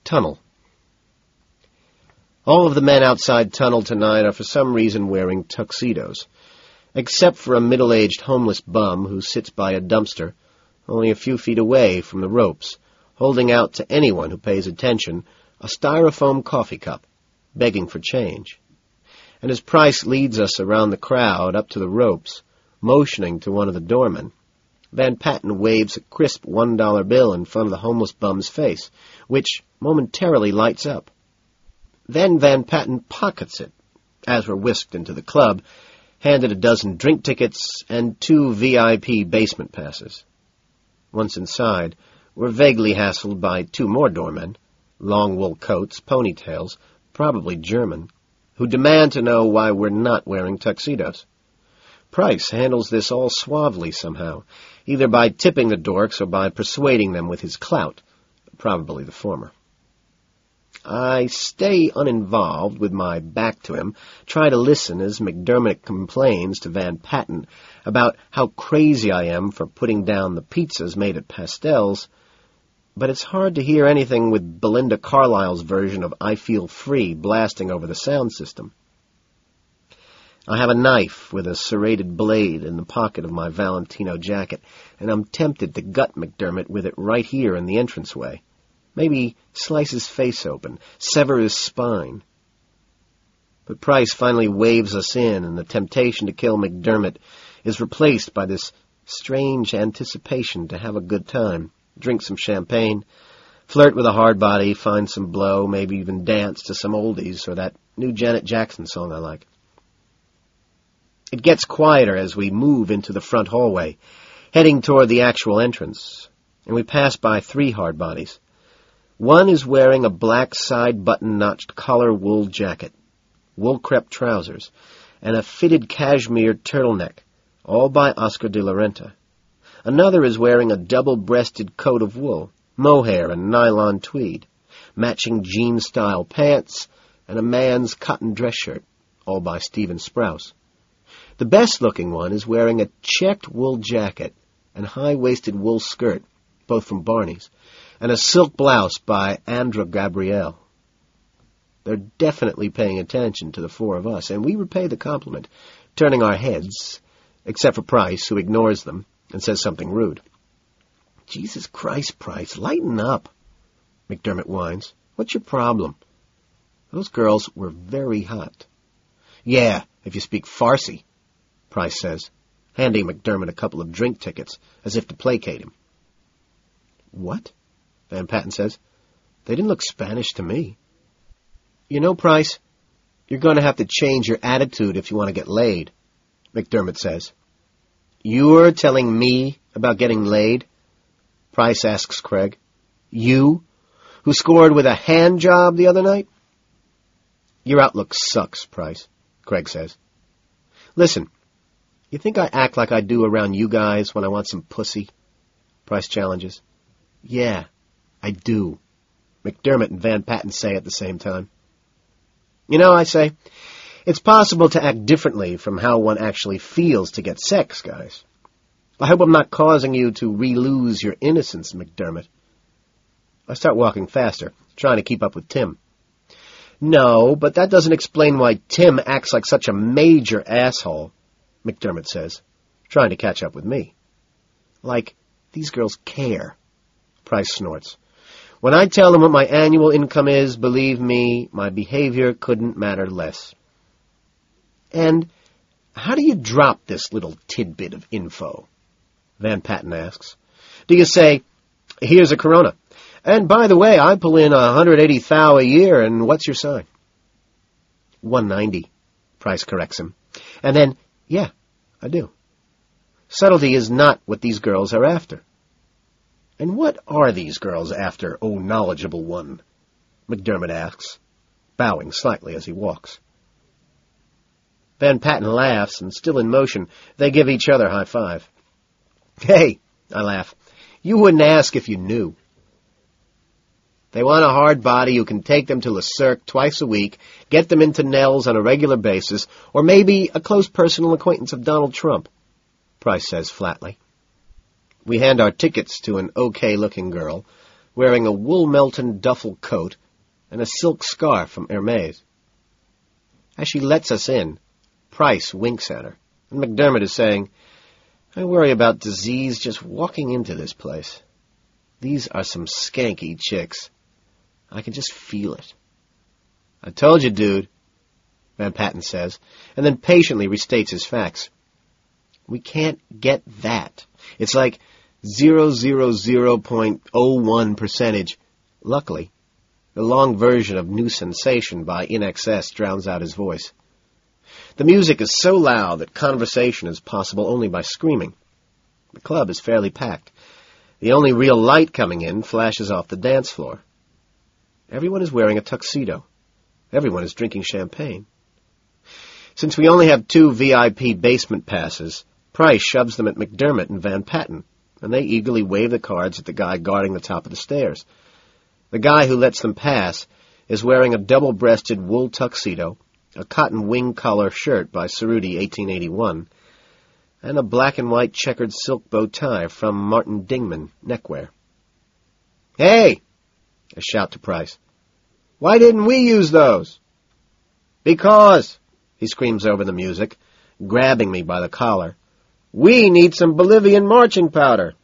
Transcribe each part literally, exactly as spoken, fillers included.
Tunnel. All of the men outside Tunnel tonight are for some reason wearing tuxedos, except for a middle-aged homeless bum who sits by a dumpster only a few feet away from the ropes, holding out to anyone who pays attention a styrofoam coffee cup, begging for change. And as Price leads us around the crowd up to the ropes, motioning to one of the doormen, Van Patten waves a crisp one-dollar bill in front of the homeless bum's face, which momentarily lights up. Then Van Patten pockets it, as we're whisked into the club, handed a dozen drink tickets and two V I P basement passes. Once inside, we're vaguely hassled by two more doormen, long wool coats, ponytails, probably German, who demand to know why we're not wearing tuxedos. Price handles this all suavely somehow, either by tipping the dorks or by persuading them with his clout, probably the former. I stay uninvolved with my back to him, try to listen as McDermott complains to Van Patten about how crazy I am for putting down the pizzas made at Pastel's, but it's hard to hear anything with Belinda Carlisle's version of I Feel Free blasting over the sound system. I have a knife with a serrated blade in the pocket of my Valentino jacket, and I'm tempted to gut McDermott with it right here in the entranceway. Maybe slice his face open, sever his spine. But Price finally waves us in, and the temptation to kill McDermott is replaced by this strange anticipation to have a good time, drink some champagne, flirt with a hard body, find some blow, maybe even dance to some oldies or that new Janet Jackson song I like. It gets quieter as we move into the front hallway, heading toward the actual entrance, and we pass by three hard bodies. One is wearing a black side-button-notched collar wool jacket, wool crepe trousers, and a fitted cashmere turtleneck, all by Oscar de la Renta. Another is wearing a double-breasted coat of wool, mohair and nylon tweed, matching jean-style pants, and a man's cotton dress shirt, all by Stephen Sprouse. The best-looking one is wearing a checked wool jacket and high-waisted wool skirt, both from Barney's, and a silk blouse by Andra Gabrielle. They're definitely paying attention to the four of us, and we repay the compliment, turning our heads, except for Price, who ignores them and says something rude. Jesus Christ, Price, lighten up, McDermott whines. What's your problem? Those girls were very hot. Yeah, if you speak Farsi, Price says, handing McDermott a couple of drink tickets, as if to placate him. What? Van Patten says. They didn't look Spanish to me. You know, Price, you're going to have to change your attitude if you want to get laid, McDermott says. You're telling me about getting laid? Price asks Craig. You, who scored with a hand job the other night? Your outlook sucks, Price, Craig says. Listen, you think I act like I do around you guys when I want some pussy? Price challenges. Yeah, I do, McDermott and Van Patten say at the same time. You know, I say, it's possible to act differently from how one actually feels to get sex, guys. I hope I'm not causing you to re-lose your innocence, McDermott. I start walking faster, trying to keep up with Tim. No, but that doesn't explain why Tim acts like such a major asshole, McDermott says, trying to catch up with me. Like, these girls care, Price snorts. When I tell them what my annual income is, believe me, my behavior couldn't matter less. And how do you drop this little tidbit of info? Van Patten asks. Do you say, here's a Corona, and by the way, I pull in one hundred eighty thou a year, and what's your sign? one ninety, Price corrects him. And then, yeah, I do. Subtlety is not what these girls are after. And what are these girls after, oh knowledgeable one? McDermott asks, bowing slightly as he walks. Van Patten laughs, and still in motion, they give each other high five. Hey, I laugh, you wouldn't ask if you knew. They want a hard body who can take them to Le Cirque twice a week, get them into Nell's on a regular basis, or maybe a close personal acquaintance of Donald Trump, Price says flatly. We hand our tickets to an okay-looking girl, wearing a wool-Melton duffel coat and a silk scarf from Hermes. As she lets us in, Price winks at her, and McDermott is saying, "I worry about disease just walking into this place. These are some skanky chicks. I can just feel it." "I told you, dude," Van Patten says, and then patiently restates his facts. "We can't get that. It's like zero zero zero point zero one percentage. Luckily, the long version of New Sensation by I N X S drowns out his voice. The music is so loud that conversation is possible only by screaming. The club is fairly packed. The only real light coming in flashes off the dance floor. Everyone is wearing a tuxedo. Everyone is drinking champagne. Since we only have two V I P basement passes, Price shoves them at McDermott and Van Patten, and they eagerly wave the cards at the guy guarding the top of the stairs. The guy who lets them pass is wearing a double-breasted wool tuxedo, a cotton wing collar shirt by Cerruti eighteen eighty-one, and a black and white checkered silk bow tie from Martin Dingman neckwear. "Hey!" a shout to Price. "Why didn't we use those?" "Because," he screams over the music, grabbing me by the collar, "we need some Bolivian marching powder."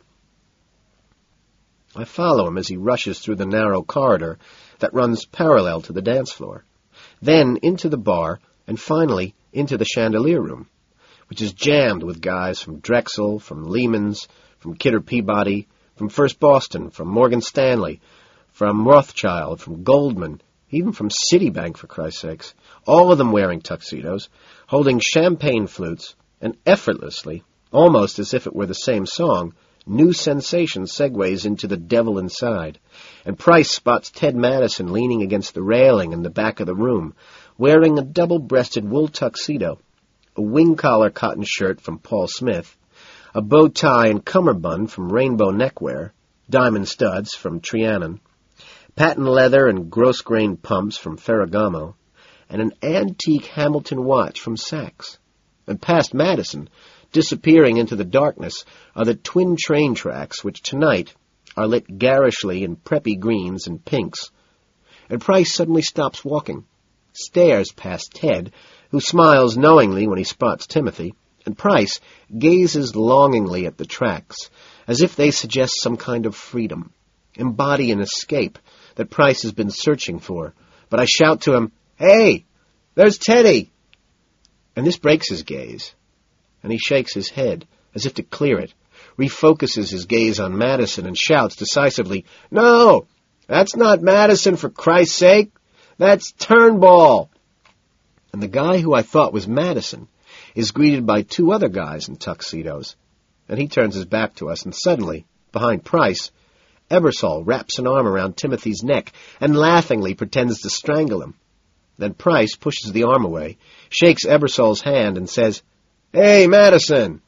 I follow him as he rushes through the narrow corridor that runs parallel to the dance floor, then into the bar, and finally into the chandelier room, which is jammed with guys from Drexel, from Lehman's, from Kidder Peabody, from First Boston, from Morgan Stanley, from Rothschild, from Goldman, even from Citibank, for Christ's sakes, all of them wearing tuxedos, holding champagne flutes, and effortlessly, almost as if it were the same song, New Sensation segues into The Devil Inside, and Price spots Ted Madison leaning against the railing in the back of the room, wearing a double-breasted wool tuxedo, a wing-collar cotton shirt from Paul Smith, a bow tie and cummerbund from Rainbow Neckwear, diamond studs from Trianon, patent leather and gross-grained pumps from Ferragamo, and an antique Hamilton watch from Saks. And past Madison, disappearing into the darkness, are the twin train tracks which tonight are lit garishly in preppy greens and pinks. And Price suddenly stops walking, stares past Ted, who smiles knowingly when he spots Timothy, and Price gazes longingly at the tracks, as if they suggest some kind of freedom, embody an escape that Price has been searching for. But I shout to him, "Hey, there's Teddy!" And this breaks his gaze, and he shakes his head, as if to clear it, refocuses his gaze on Madison, and shouts decisively, "No, that's not Madison, for Christ's sake. That's Turnbull." And the guy who I thought was Madison is greeted by two other guys in tuxedos, and he turns his back to us, and suddenly, behind Price, Ebersol wraps an arm around Timothy's neck and laughingly pretends to strangle him. Then Price pushes the arm away, shakes Ebersol's hand, and says, "Hey, Madison!"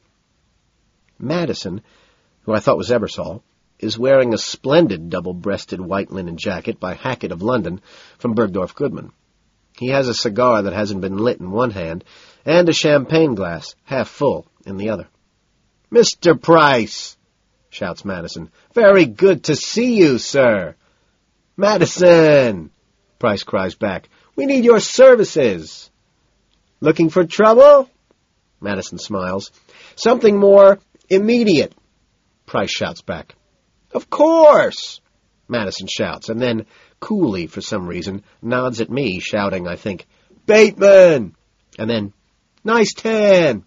Madison, who I thought was Ebersol, is wearing a splendid double-breasted white linen jacket by Hackett of London from Bergdorf Goodman. He has a cigar that hasn't been lit in one hand, and a champagne glass, half full, in the other. "Mister Price!" shouts Madison. "Very good to see you, sir." "Madison!" Price cries back. "We need your services." "Looking for trouble?" Madison smiles. "Something more immediate," Price shouts back. "Of course," Madison shouts, and then, coolly for some reason, nods at me, shouting, I think, "Bateman!" and then, "Nice tan!"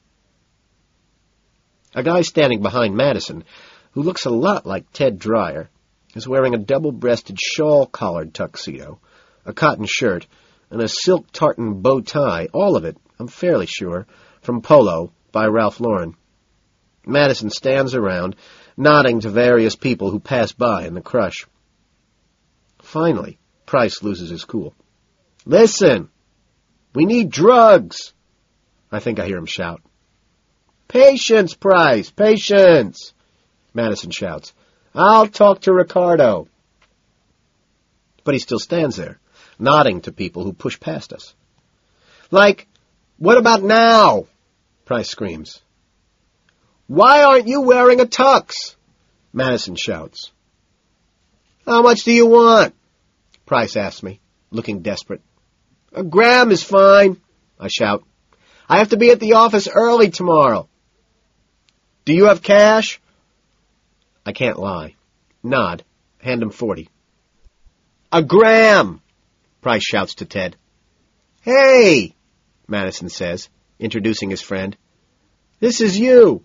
A guy standing behind Madison, who looks a lot like Ted Dreyer, is wearing a double-breasted shawl-collared tuxedo, a cotton shirt, and a silk tartan bow tie, all of it, I'm fairly sure, from Polo by Ralph Lauren. Madison stands around, nodding to various people who pass by in the crush. Finally, Price loses his cool. "Listen! We need drugs!" I think I hear him shout. "Patience, Price! Patience!" Madison shouts. "I'll talk to Ricardo." But he still stands there, nodding to people who push past us. "Like, what about now?" Price screams. "Why aren't you wearing a tux?" Madison shouts. How much do you want? Price asks me, looking desperate. A gram is fine, I shout. I have to be at the office early tomorrow. Do you have cash? I can't lie. Nod. Hand him forty. A gram, Price shouts to Ted. Hey, Madison says, introducing his friend. This is you.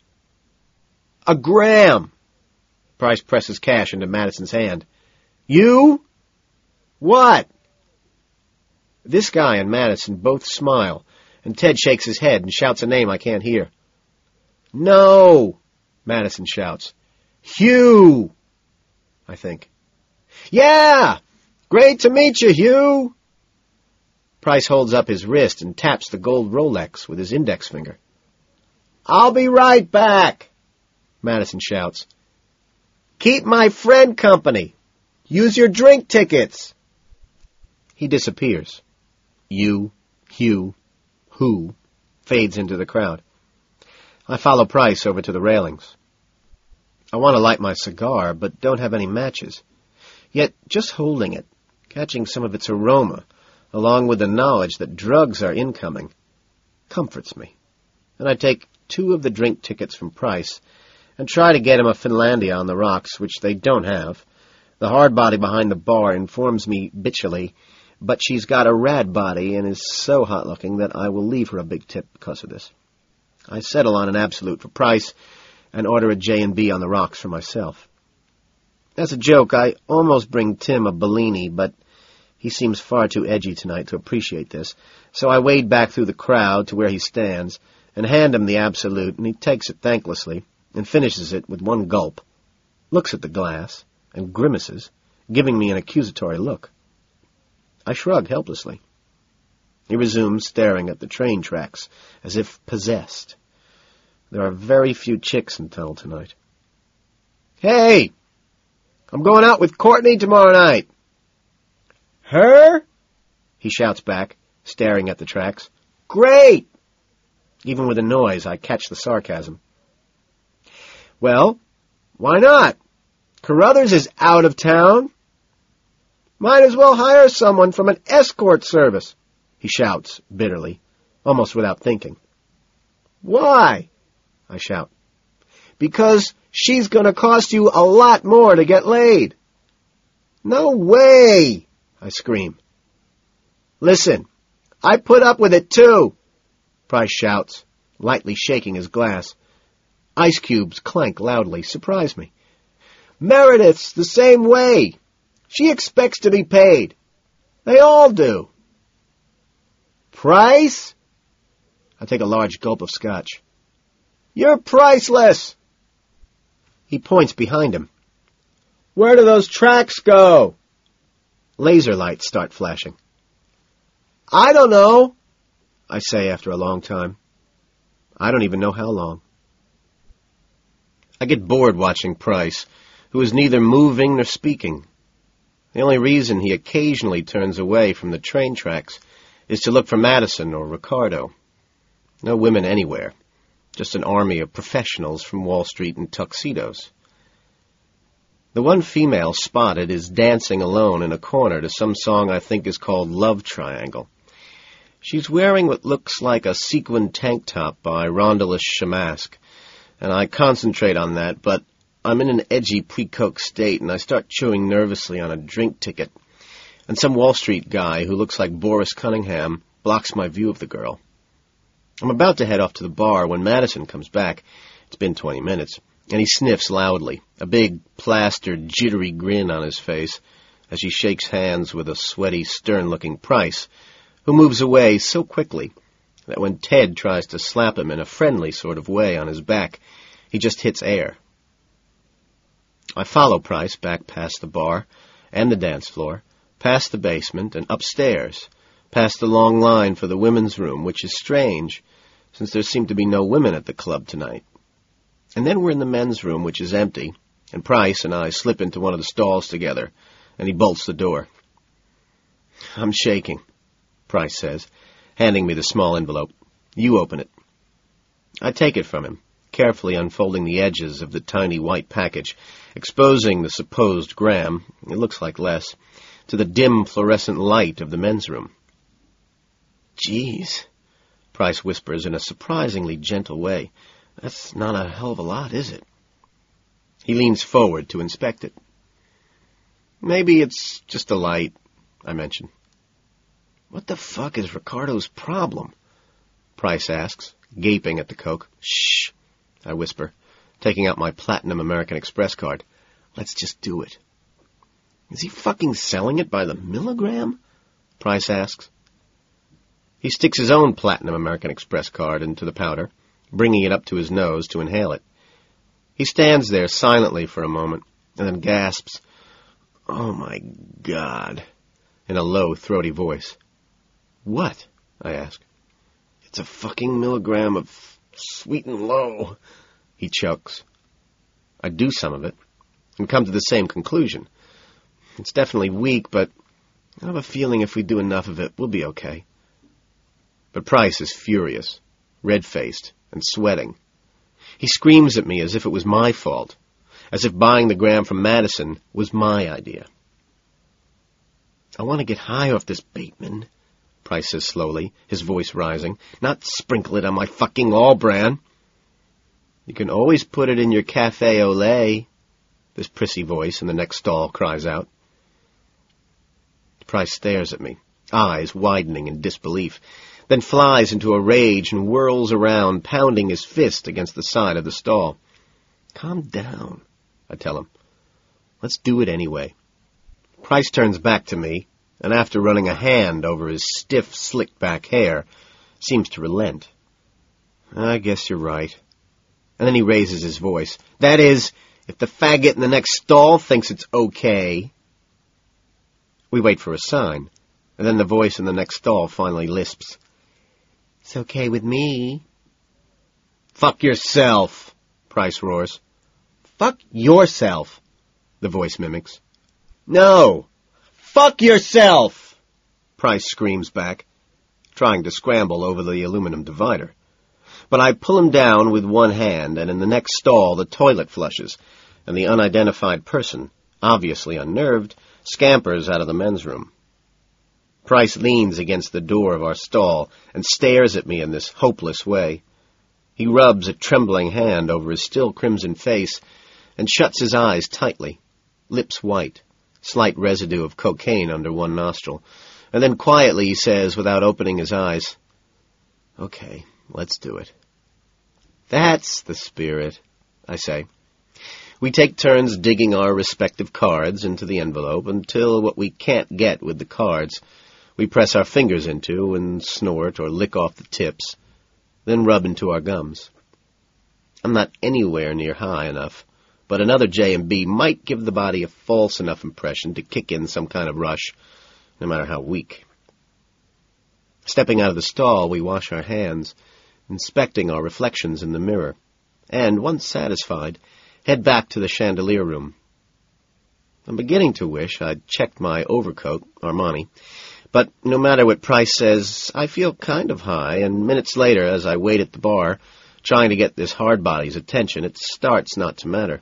A gram. Price presses cash into Madison's hand. You? What? This guy and Madison both smile, and Ted shakes his head and shouts a name I can't hear. No, Madison shouts. Hugh, I think. Yeah! Great to meet you, Hugh! Price holds up his wrist and taps the gold Rolex with his index finger. I'll be right back, Madison shouts. Keep my friend company. Use your drink tickets. He disappears. You, Hugh, who, fades into the crowd. I follow Price over to the railings. I want to light my cigar, but don't have any matches. Yet, just holding it, catching some of its aroma, along with the knowledge that drugs are incoming, comforts me. And I take two of the drink tickets from Price and try to get him a Finlandia on the rocks, which they don't have. The hard body behind the bar informs me bitchily, but she's got a rad body and is so hot-looking that I will leave her a big tip because of this. I settle on an Absolute for Price and order a J and B on the rocks for myself. As a joke, I almost bring Tim a Bellini, but he seems far too edgy tonight to appreciate this, so I wade back through the crowd to where he stands and hand him the Absolute, and he takes it thanklessly and finishes it with one gulp, looks at the glass, and grimaces, giving me an accusatory look. I shrug helplessly. He resumes staring at the train tracks, as if possessed. There are very few chicks in Tunnel tonight. Hey! I'm going out with Courtney tomorrow night. Her? He shouts back, staring at the tracks. Great! Even with the noise, I catch the sarcasm. Well, why not? Carruthers is out of town. Might as well hire someone from an escort service, he shouts bitterly, almost without thinking. Why? I shout. Because she's going to cost you a lot more to get laid. No way, I scream. Listen, I put up with it too, Price shouts, lightly shaking his glass. Ice cubes clank loudly, surprise me. Meredith's the same way. She expects to be paid. They all do. Price? I take a large gulp of scotch. You're priceless. He points behind him. Where do those tracks go? Laser lights start flashing. I don't know, I say after a long time. I don't even know how long. I get bored watching Price, who is neither moving nor speaking. The only reason he occasionally turns away from the train tracks is to look for Madison or Ricardo. No women anywhere, just an army of professionals from Wall Street in tuxedos. The one female spotted is dancing alone in a corner to some song I think is called Love Triangle. She's wearing what looks like a sequin tank top by Rondelis Shamask, and I concentrate on that, but I'm in an edgy pre-coke state, and I start chewing nervously on a drink ticket, and some Wall Street guy who looks like Boris Cunningham blocks my view of the girl. I'm about to head off to the bar when Madison comes back. It's been twenty minutes, and he sniffs loudly, a big, plastered, jittery grin on his face, as he shakes hands with a sweaty, stern-looking Price, who moves away so quickly that when Ted tries to slap him in a friendly sort of way on his back, he just hits air. I follow Price back past the bar and the dance floor, past the basement and upstairs, past the long line for the women's room, which is strange, since there seem to be no women at the club tonight. And then we're in the men's room, which is empty, and Price and I slip into one of the stalls together, and he bolts the door. I'm shaking, Price says, handing me the small envelope. You open it. I take it from him, carefully unfolding the edges of the tiny white package, exposing the supposed gram, it looks like less, to the dim fluorescent light of the men's room. "Geez," Price whispers in a surprisingly gentle way. "That's not a hell of a lot, is it?" He leans forward to inspect it. "Maybe it's just a light," I mention. "What the fuck is Ricardo's problem?" Price asks, gaping at the Coke. "Shh," I whisper, taking out my Platinum American Express card. "Let's just do it." "Is he fucking selling it by the milligram?" Price asks. He sticks his own Platinum American Express card into the powder, bringing it up to his nose to inhale it. He stands there silently for a moment, and then gasps, "Oh my God," in a low, throaty voice. "What?" I ask. "It's a fucking milligram of sweet and low," he chokes. I do some of it, and come to the same conclusion. It's definitely weak, but I have a feeling if we do enough of it, we'll be okay. But Price is furious, red-faced, and sweating. He screams at me as if it was my fault, as if buying the gram from Madison was my idea. "I want to get high off this Bateman," Price says slowly, his voice rising. "Not sprinkle it on my fucking All-Bran." "You can always put it in your cafe au lait," this prissy voice in the next stall cries out. Price stares at me, eyes widening in disbelief, then flies into a rage and whirls around, pounding his fist against the side of the stall. "Calm down," I tell him. "Let's do it anyway." Price turns back to me, and after running a hand over his stiff, slicked-back hair, seems to relent. "I guess you're right." And then he raises his voice. "That is, if the faggot in the next stall thinks it's okay." We wait for a sign, and then the voice in the next stall finally lisps. "It's okay with me." "Fuck yourself," Price roars. "Fuck yourself," the voice mimics. "No! Fuck yourself!" Price screams back, trying to scramble over the aluminum divider. But I pull him down with one hand, and in the next stall the toilet flushes, and the unidentified person, obviously unnerved, scampers out of the men's room. Price leans against the door of our stall and stares at me in this hopeless way. He rubs a trembling hand over his still crimson face and shuts his eyes tightly, lips white, slight residue of cocaine under one nostril, and then quietly he says, without opening his eyes, "Okay, let's do it." "That's the spirit," I say. We take turns digging our respective cards into the envelope until what we can't get with the cards we press our fingers into and snort or lick off the tips, then rub into our gums. I'm not anywhere near high enough, but another J and B might give the body a false enough impression to kick in some kind of rush, no matter how weak. Stepping out of the stall, we wash our hands, inspecting our reflections in the mirror, and, once satisfied, head back to the chandelier room. I'm beginning to wish I'd checked my overcoat, Armani, but no matter what Price says, I feel kind of high, and minutes later, as I wait at the bar, trying to get this hardbody's attention, it starts not to matter.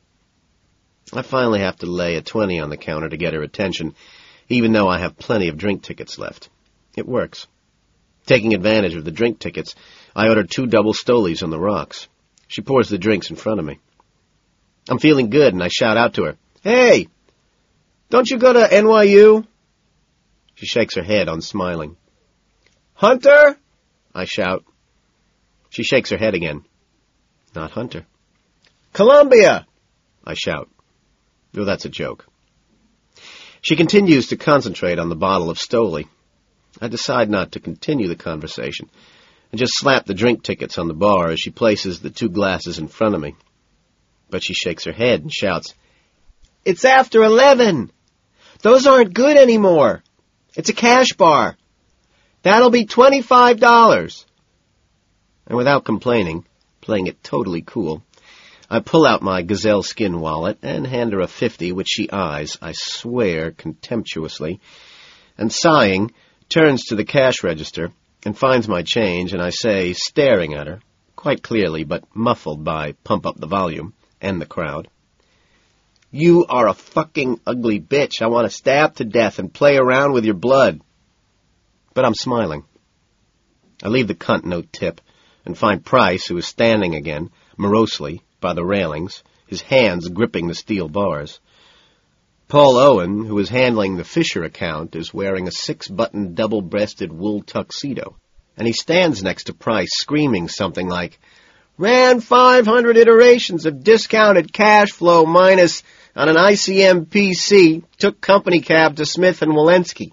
I finally have to lay a twenty on the counter to get her attention, even though I have plenty of drink tickets left. It works. Taking advantage of the drink tickets, I order two double Stolies on the rocks. She pours the drinks in front of me. I'm feeling good, and I shout out to her, "Hey, don't you go to N Y U?" She shakes her head, unsmiling. "Hunter?" I shout. She shakes her head again. Not Hunter. "Columbia!" I shout. Oh, that's a joke. She continues to concentrate on the bottle of Stoli. I decide not to continue the conversation and just slap the drink tickets on the bar as she places the two glasses in front of me. But she shakes her head and shouts, "It's after eleven! Those aren't good anymore! It's a cash bar! That'll be twenty-five dollars! And without complaining, playing it totally cool, I pull out my gazelle skin wallet and hand her a fifty, which she eyes, I swear, contemptuously, and sighing, turns to the cash register and finds my change, and I say, staring at her, quite clearly, but muffled by Pump Up the Volume and the crowd. "You are a fucking ugly bitch. I want to stab to death and play around with your blood." But I'm smiling. I leave the cunt no tip and find Price, who is standing again, morosely, by the railings, his hands gripping the steel bars. Paul Owen, who is handling the Fisher account, is wearing a six-button double-breasted wool tuxedo, and he stands next to Price screaming something like, "Ran five hundred iterations of discounted cash flow minus on an I C M P C, took company cab to Smith and Walensky."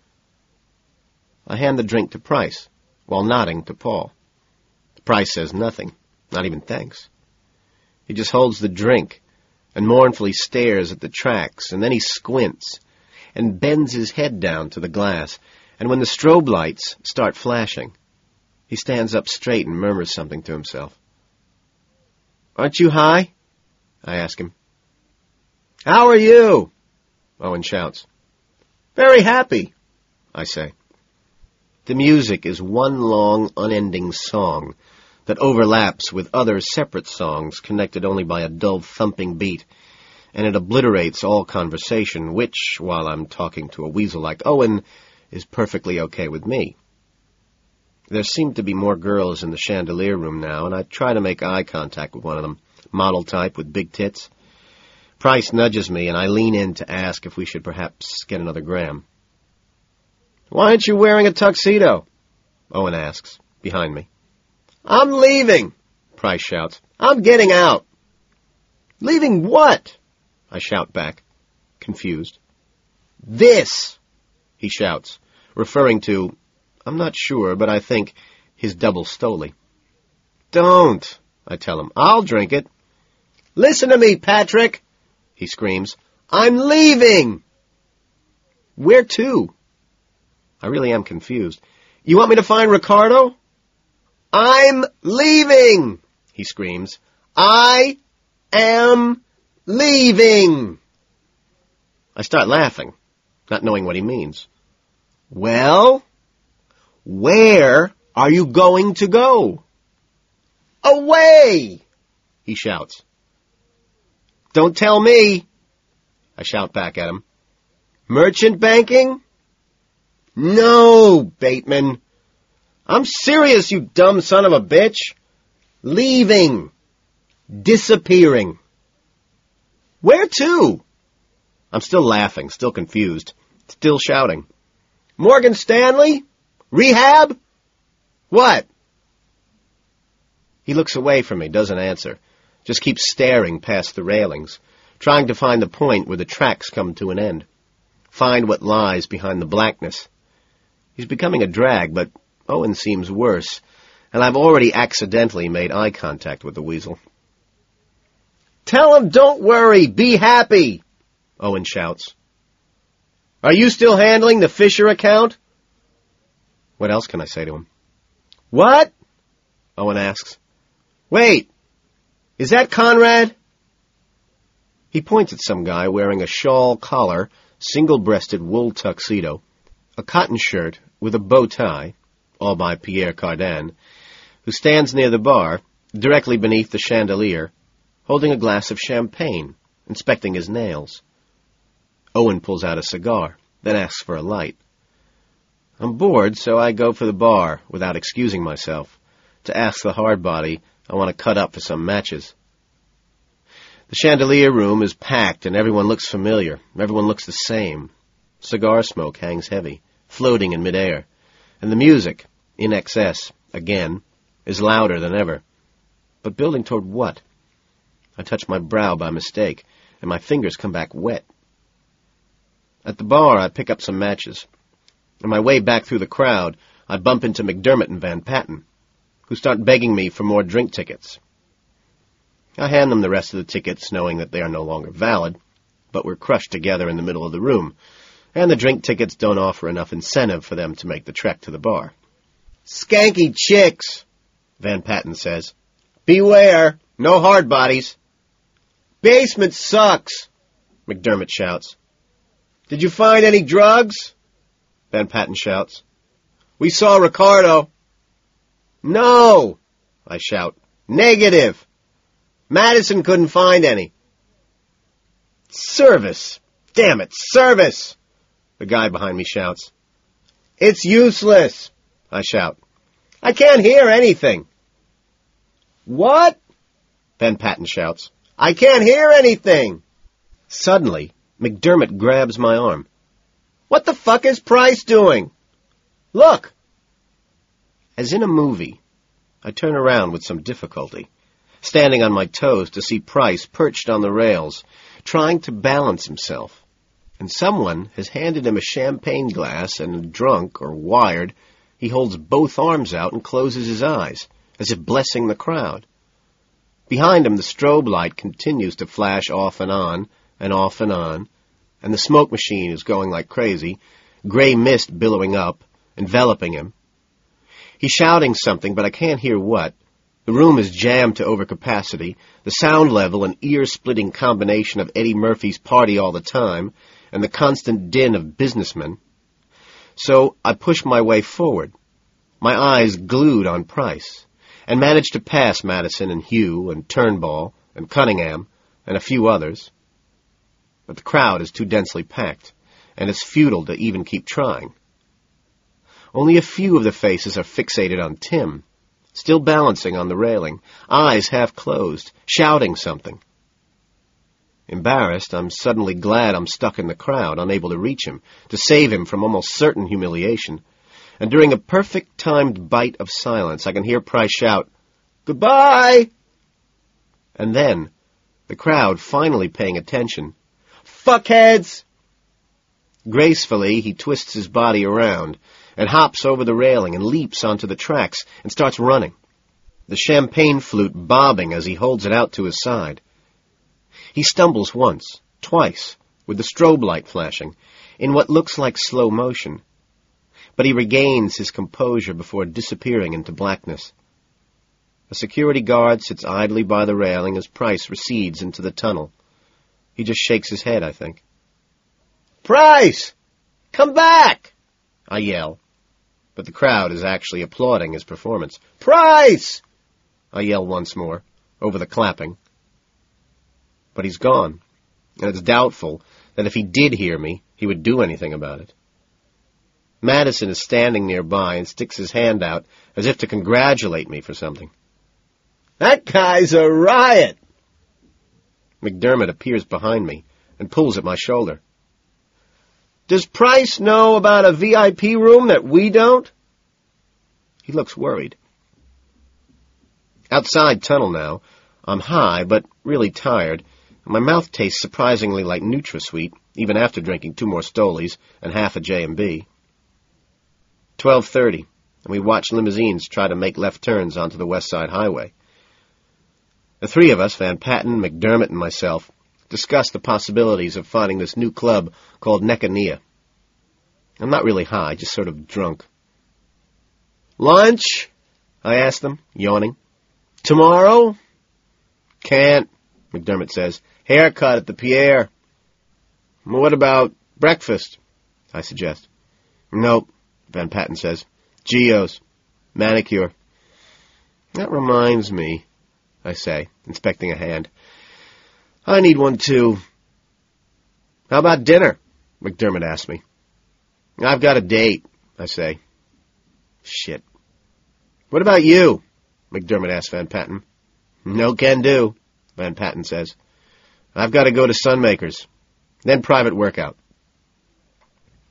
I hand the drink to Price, while nodding to Paul. Price says nothing, not even thanks. He just holds the drink and mournfully stares at the tracks, and then he squints and bends his head down to the glass, and when the strobe lights start flashing, he stands up straight and murmurs something to himself. "Aren't you high?" I ask him. "How are you?" Owen shouts. "Very happy," I say. The music is one long, unending song that overlaps with other separate songs connected only by a dull thumping beat, and it obliterates all conversation, which, while I'm talking to a weasel like Owen, is perfectly okay with me. There seem to be more girls in the chandelier room now, and I try to make eye contact with one of them, model type with big tits. Price nudges me, and I lean in to ask if we should perhaps get another gram. "Why aren't you wearing a tuxedo?" Owen asks, behind me. "I'm leaving," Price shouts. "I'm getting out." "Leaving what?" I shout back, confused. "This," he shouts, referring to, I'm not sure, but I think, his double Stoli. "Don't," I tell him. "I'll drink it." "Listen to me, Patrick," he screams. "I'm leaving." "Where to?" I really am confused. "You want me to find Ricardo?" "I'm leaving," he screams. "I am leaving." I start laughing, not knowing what he means. "Well, where are you going to go?" "Away," he shouts. "Don't tell me," I shout back at him. "Merchant banking?" "No, Bateman. I'm serious, you dumb son of a bitch. Leaving. Disappearing." "Where to?" I'm still laughing, still confused, still shouting. "Morgan Stanley? Rehab? What?" He looks away from me, doesn't answer, just keeps staring past the railings, trying to find the point where the tracks come to an end, find what lies behind the blackness. He's becoming a drag, but Owen seems worse, and I've already accidentally made eye contact with the weasel. "Tell him don't worry, be happy," Owen shouts. "Are you still handling the Fisher account?" What else can I say to him? "What?" Owen asks. "Wait, is that Conrad?" He points at some guy wearing a shawl collar, single-breasted wool tuxedo, a cotton shirt with a bow tie, all by Pierre Cardin, who stands near the bar, directly beneath the chandelier, holding a glass of champagne, inspecting his nails. Owen pulls out a cigar, then asks for a light. I'm bored, so I go for the bar, without excusing myself, to ask the hardbody I want to cut up for some matches. The chandelier room is packed, and everyone looks familiar. Everyone looks the same. Cigar smoke hangs heavy, floating in midair, and the music, in excess, again, is louder than ever. But building toward what? I touch my brow by mistake, and my fingers come back wet. At the bar, I pick up some matches. On my way back through the crowd, I bump into McDermott and Van Patten, who start begging me for more drink tickets. I hand them the rest of the tickets, knowing that they are no longer valid, but we're crushed together in the middle of the room, and the drink tickets don't offer enough incentive for them to make the trek to the bar. "Skanky chicks," Van Patten says. "Beware, no hard bodies." "Basement sucks," McDermott shouts. "Did you find any drugs?" Van Patten shouts. "We saw Ricardo." "No," I shout. Negative! Madison couldn't find any. Service! Damn it, service! The guy behind me shouts. It's useless! I shout. I can't hear anything. What? Van Patten shouts. I can't hear anything! Suddenly, McDermott grabs my arm. What the fuck is Price doing? Look! As in a movie, I turn around with some difficulty, standing on my toes to see Price perched on the rails, trying to balance himself. And someone has handed him a champagne glass, and drunk or wired, he holds both arms out and closes his eyes, as if blessing the crowd. Behind him, the strobe light continues to flash off and on, and off and on, and the smoke machine is going like crazy, gray mist billowing up, enveloping him. He's shouting something, but I can't hear what. The room is jammed to overcapacity, the sound level an ear-splitting combination of Eddie Murphy's Party All the Time and the constant din of businessmen. So I push my way forward, my eyes glued on Price, and manage to pass Madison and Hugh and Turnbull and Cunningham and a few others. But the crowd is too densely packed, and it's futile to even keep trying. Only a few of the faces are fixated on Tim, still balancing on the railing, eyes half closed, shouting something. Embarrassed, I'm suddenly glad I'm stuck in the crowd, unable to reach him, to save him from almost certain humiliation. And during a perfect timed bite of silence, I can hear Price shout, Goodbye! And then, the crowd finally paying attention, Fuckheads! Gracefully, he twists his body around and hops over the railing and leaps onto the tracks and starts running, the champagne flute bobbing as he holds it out to his side. He stumbles once, twice, with the strobe light flashing, in what looks like slow motion, but he regains his composure before disappearing into blackness. A security guard sits idly by the railing as Price recedes into the tunnel. He just shakes his head, I think. Price! Come back! I yell, but the crowd is actually applauding his performance. Price! I yell once more, over the clapping. But he's gone, and it's doubtful that if he did hear me, he would do anything about it. Madison is standing nearby and sticks his hand out as if to congratulate me for something. That guy's a riot! McDermott appears behind me and pulls at my shoulder. Does Price know about a V I P room that we don't? He looks worried. Outside tunnel now, I'm high but really tired, and my mouth tastes surprisingly like NutraSweet, even after drinking two more Stolies and half a J and B. Twelve thirty, and we watch limousines try to make left turns onto the West Side Highway. The three of us, Van Patten, McDermott, and myself, discuss the possibilities of finding this new club called Necania. I'm not really high, just sort of drunk. Lunch? I ask them, yawning. Tomorrow? Can't, McDermott says. Haircut at the Pierre. Well, what about breakfast? I suggest. Nope, Van Patten says. Geo's. Manicure. That reminds me, I say, inspecting a hand. I need one, too. How about dinner? McDermott asks me. I've got a date, I say. Shit. What about you? McDermott asks Van Patten. No can do, Van Patten says. I've got to go to Sunmakers. Then private workout.